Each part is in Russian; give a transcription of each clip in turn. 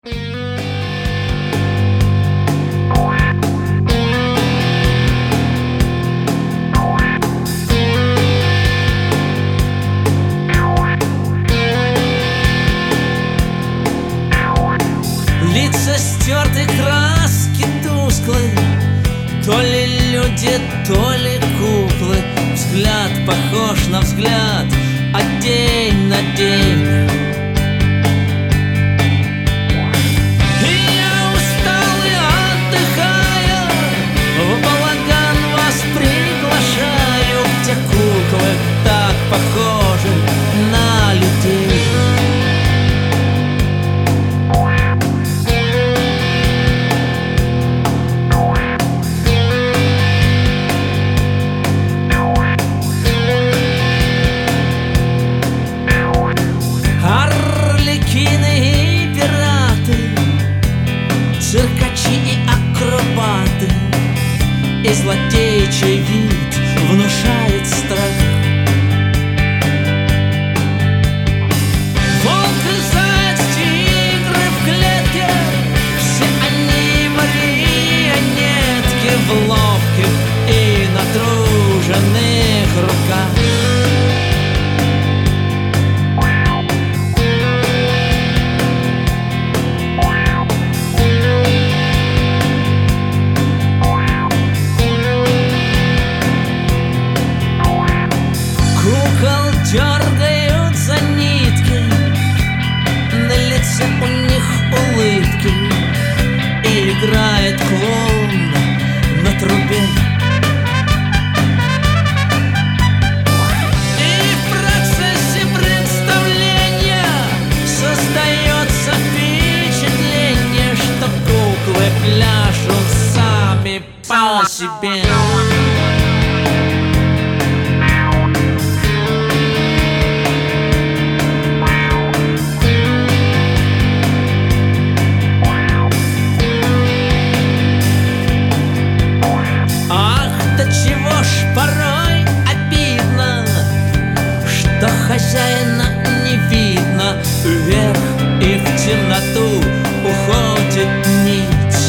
Лица стерты, краски тусклые, то ли люди, то ли куклы. Взгляд похож на взгляд, а день на день. И я устал и отдыхаю, в балаган вас приглашаю, где куклы так похожи на людей. Циркачи и акробаты, и злодейчий вид внушает страх. Волк и заяц, тигры в клетке, все они марионетки в ловких и натруженных руках. Дергают за нитки, на лице у них улыбки, и играет клоун на трубе. И в процессе представления создается впечатление, что куклы пляшут сами по себе. Порой обидно, что хозяина не видно. Вверх и в темноту уходит нить.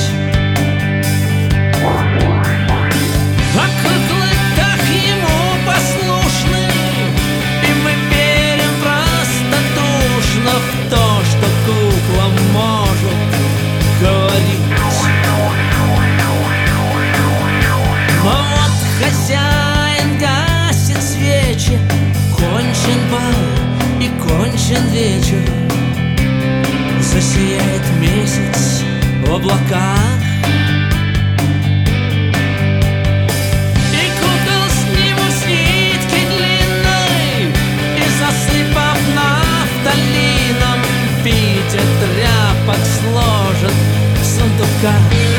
А куклы так ему послушны, и мы верим простодушно в то, что кукла может говорить. Но вот хозяин гасит свечи, кончен бал и кончен вечер. Засияет месяц в облаках, и кукол снимут с нитки длинной, и засыпав нафталином, в виде тряпок сложат в сундуках.